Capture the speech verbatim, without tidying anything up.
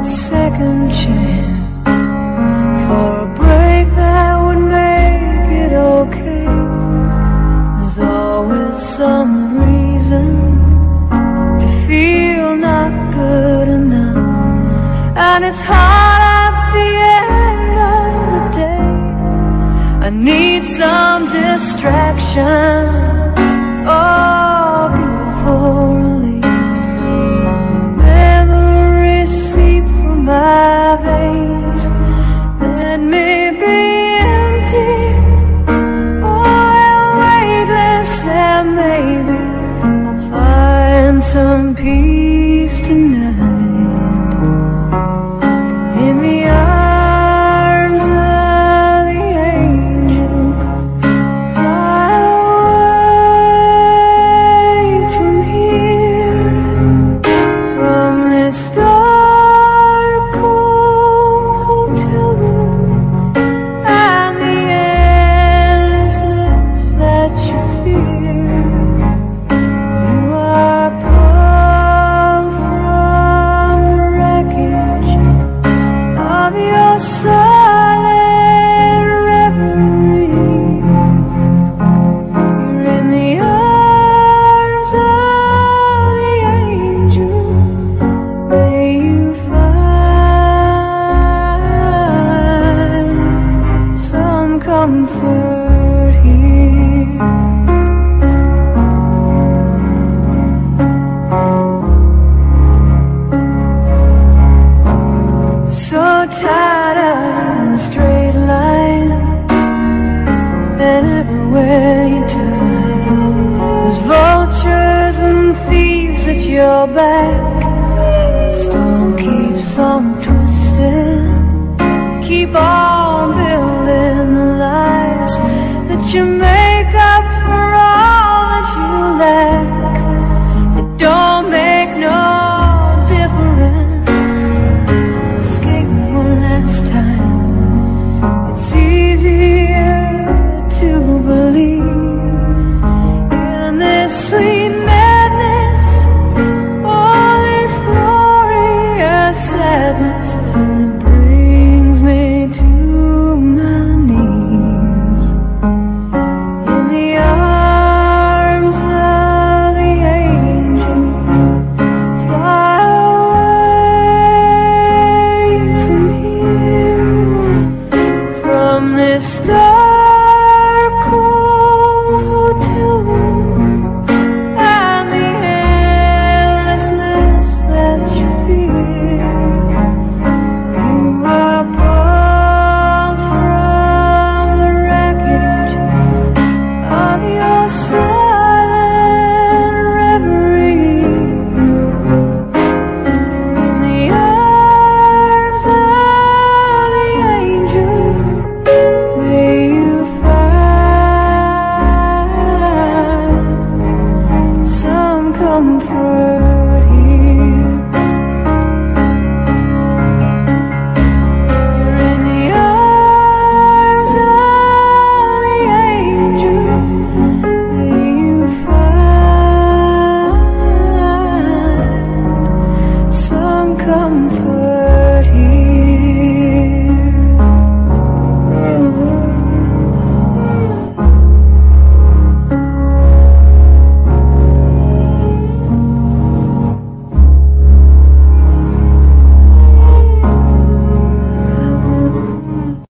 that second chance for a break that would make it okay. There's always some reason to feel not good enough, and it's hard at the end of the day. I need some distraction, oh, beautiful release. Memories seep from my veins. Let me be empty, oh, and weightless, and maybe I'll find some peace tonight in the arms of the angel. Fly away from here, from this dark, cold hotel room, and the endlessness that you fear. You are pulled from the wreckage of your silent reverie. You're in the arms of the angel. May you find some comfort here. So tired of a straight line, and everywhere you turn, there's vultures and thieves at your back. The storm keeps on twisting. Keep on building the lies that you make up for all that you lack. It don't make no difference. Escape one last time. It's easier to believe in this sweet madness, all this glorious sadness.